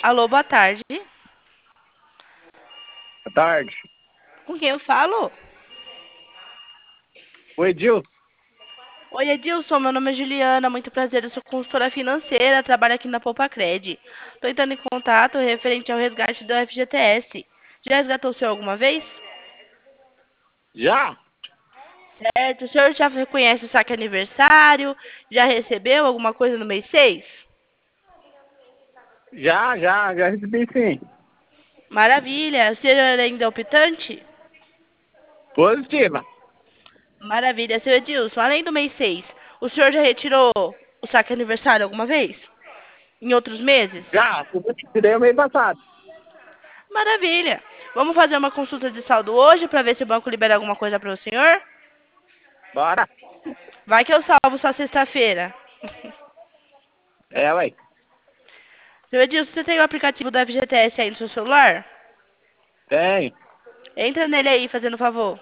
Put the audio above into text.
Alô, boa tarde. Boa tarde. Com quem eu falo? Oi, Edil. Oi, Edilson. Meu nome é Juliana. Muito prazer. Eu sou consultora financeira. Trabalho aqui na Poupa Cred. Estou entrando em contato referente ao resgate do FGTS. Já resgatou o senhor alguma vez? Já? Certo. O senhor já reconhece o saque aniversário? Já recebeu alguma coisa no mês 6? Já recebi sim. Maravilha. O senhor ainda é optante? Positiva. Maravilha. Seu Edilson, além do mês 6, o senhor já retirou o saque aniversário alguma vez? Em outros meses? Já, tirei o mês passado. Maravilha. Vamos fazer uma consulta de saldo hoje para ver se o banco libera alguma coisa para o senhor? Bora. Vai que eu salvo só sexta-feira. É, ué. Seu Edilson, você tem o aplicativo da FGTS aí no seu celular? Tem. Entra nele aí, fazendo favor.